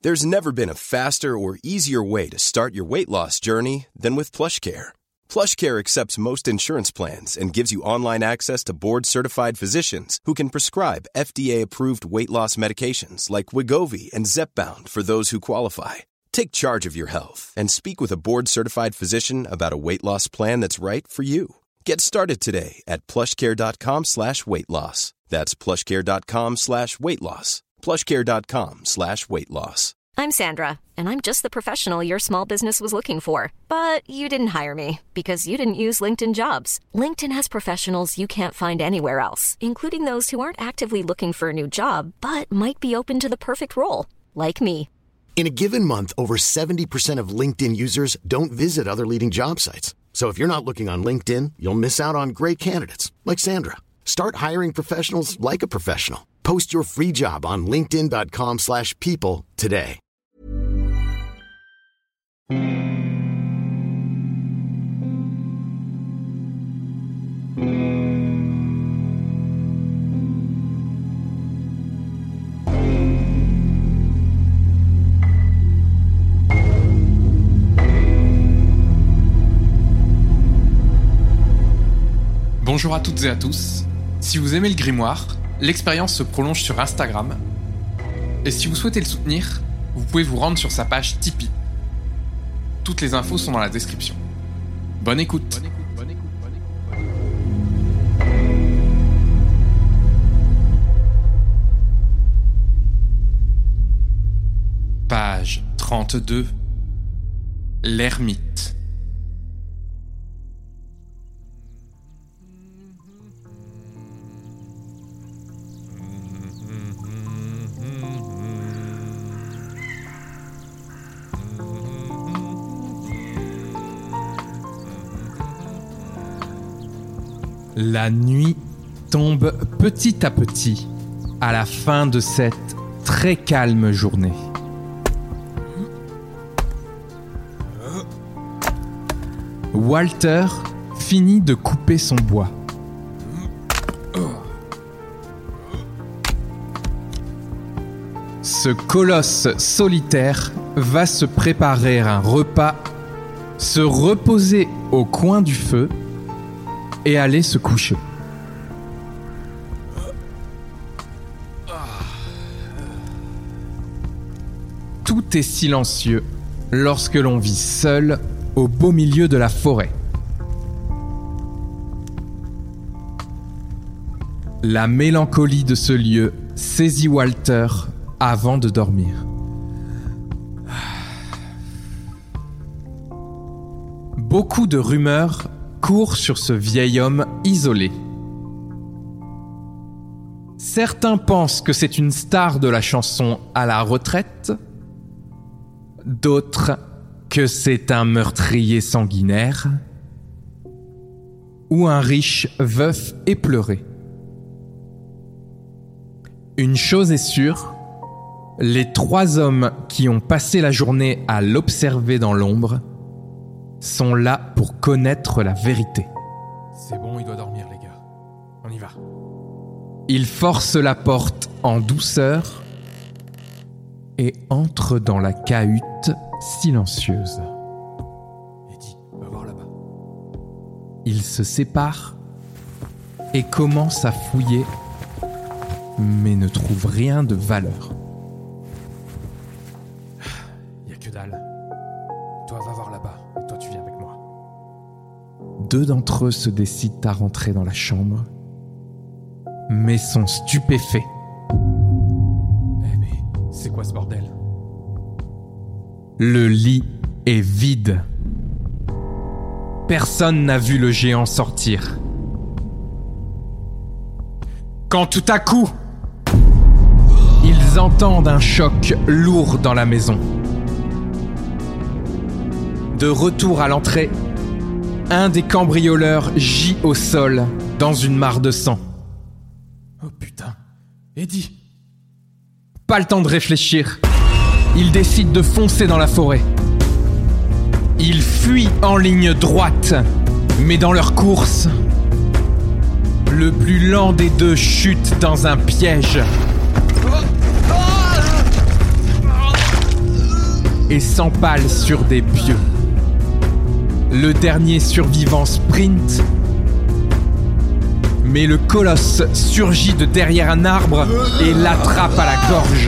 There's never been a faster or easier way to start your weight loss journey than with PlushCare. PlushCare accepts most insurance plans and gives you online access to board-certified physicians who can prescribe FDA-approved weight loss medications like Wegovy and Zepbound for those who qualify. Take charge of your health and speak with a board-certified physician about a weight loss plan that's right for you. Get started today at plushcare.com/weight-loss. That's plushcare.com/weight-loss. plushcare.com/weight-loss. I'm Sandra, and I'm just the professional your small business was looking for. But you didn't hire me because you didn't use LinkedIn Jobs. LinkedIn has professionals you can't find anywhere else, including those who aren't actively looking for a new job, but might be open to the perfect role, like me. In a given month, over 70% of LinkedIn users don't visit other leading job sites. So if you're not looking on LinkedIn, you'll miss out on great candidates, like Sandra. Start hiring professionals like a professional. Post your free job on linkedin.com/people today. Bonjour à toutes et à tous. Si vous aimez le grimoire, l'expérience se prolonge sur Instagram. Et si vous souhaitez le soutenir, vous pouvez vous rendre sur sa page Tipeee. Toutes les infos sont dans la description. Bonne écoute. Page 32. L'ermite. La nuit tombe petit à petit à la fin de cette très calme journée. Walter finit de couper son bois. Ce colosse solitaire va se préparer un repas, se reposer au coin du feu et aller se coucher. Tout est silencieux lorsque l'on vit seul au beau milieu de la forêt. La mélancolie de ce lieu saisit Walter avant de dormir. Beaucoup de rumeurs court sur ce vieil homme isolé. Certains pensent que c'est une star de la chanson à la retraite, d'autres que c'est un meurtrier sanguinaire ou un riche veuf éploré. Une chose est sûre, les 3 hommes qui ont passé la journée à l'observer dans l'ombre sont là pour connaître la vérité. C'est bon, il doit dormir, les gars. On y va. Il force la porte en douceur et entre dans la cahute silencieuse. Eddie, va voir là-bas. Ils se séparent et commencent à fouiller, mais ne trouvent rien de valeur. Y a que dalle. Toi, va voir là-bas. Et toi, tu viens avec moi. 2 d'entre eux se décident à rentrer dans la chambre, mais sont stupéfaits. Eh mais, c'est quoi ce bordel ? Le lit est vide. Personne n'a vu le géant sortir. Quand tout à coup, ils entendent un choc lourd dans la maison. De retour à l'entrée, un des cambrioleurs gît au sol dans une mare de sang. Oh putain, Eddie. Pas le temps de réfléchir. Ils décident de foncer dans la forêt. Ils fuient en ligne droite, mais dans leur course, le plus lent des 2 chute dans un piège. et s'empale sur des pieux. Le dernier survivant sprint, mais le colosse surgit de derrière un arbre et l'attrape à la gorge.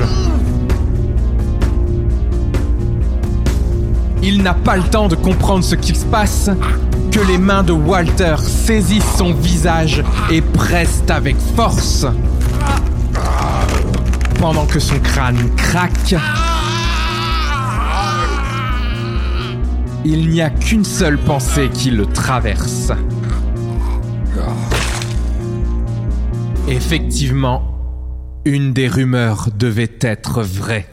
Il n'a pas le temps de comprendre ce qui se passe que les mains de Walter saisissent son visage et pressent avec force. Pendant que son crâne craque, il n'y a qu'une seule pensée qui le traverse. Effectivement, une des rumeurs devait être vraie.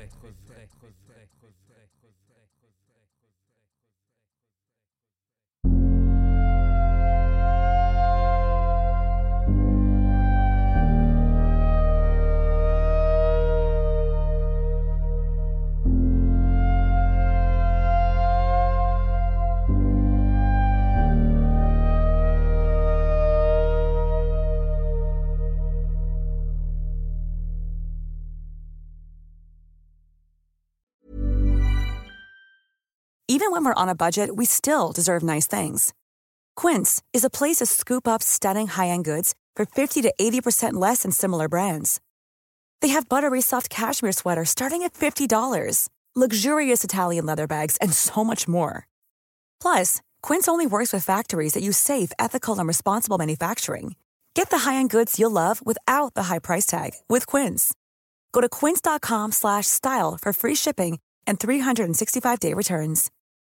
Even when we're on a budget, we still deserve nice things. Quince is a place to scoop up stunning high-end goods for 50 to 80% less than similar brands. They have buttery soft cashmere sweaters starting at $50, luxurious Italian leather bags, and so much more. Plus, Quince only works with factories that use safe, ethical, and responsible manufacturing. Get the high-end goods you'll love without the high price tag with Quince. Go to quince.com/style for free shipping and 365-day returns.